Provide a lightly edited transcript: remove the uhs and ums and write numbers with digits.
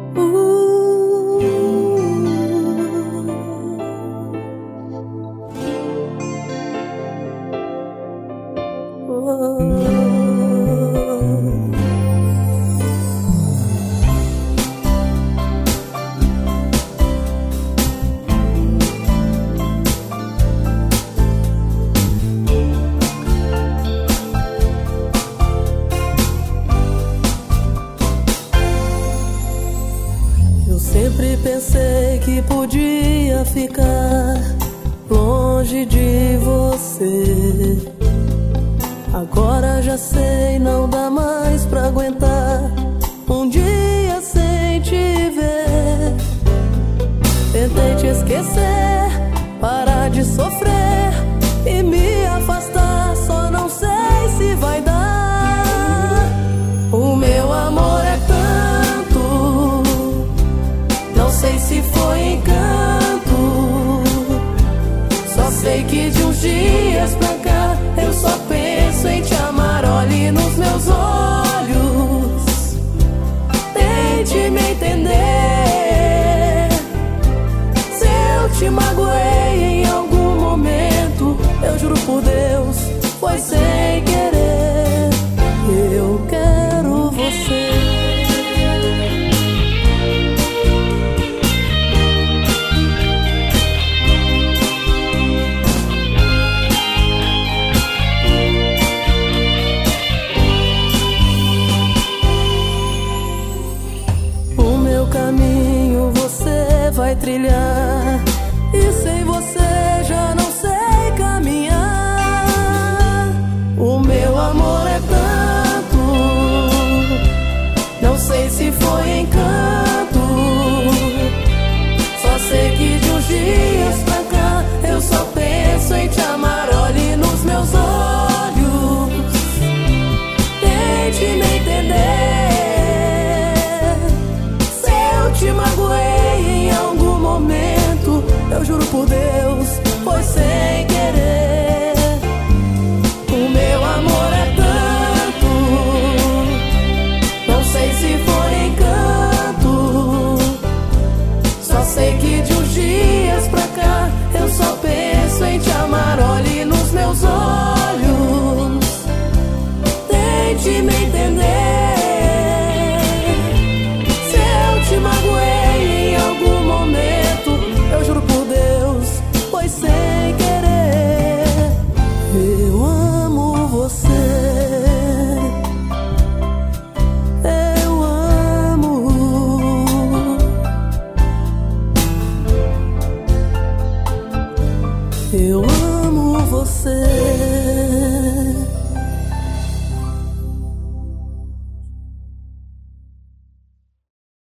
Sempre pensei que podia ficar longe de você. Agora já sei, não dá mais pra aguentar um dia sem te ver. Tentei te esquecer, parar de sofrer e me afastar, só não sei se vai dar. O meu amor é tanto, não sei se foi encanto. Só sei que de uns dias pra cá eu só penso em te amar. Olhe nos meus olhos, tente me entender. Se eu te magoei em algum momento, eu juro por Deus, foi sem querer. Eu quero você. Caminho você vai trilhar, e sem você já não sei caminhar. O meu amor é tanto, não sei se foi encanto. Só sei que de uns dias pra cá eu só penso em te amar. Olhe nos meus olhos, tente me entender. Te magoei em algum momento, eu juro por Deus, foi sem querer. O meu amor é tanto, não sei se foi encanto. Só sei que de uns dias pra cá eu só penso em te amar. Olhe nos meus olhos, tente me entender. Te magoei em algum momento, eu juro por Deus, foi sem querer. Eu amo você, eu amo. Eu amo você.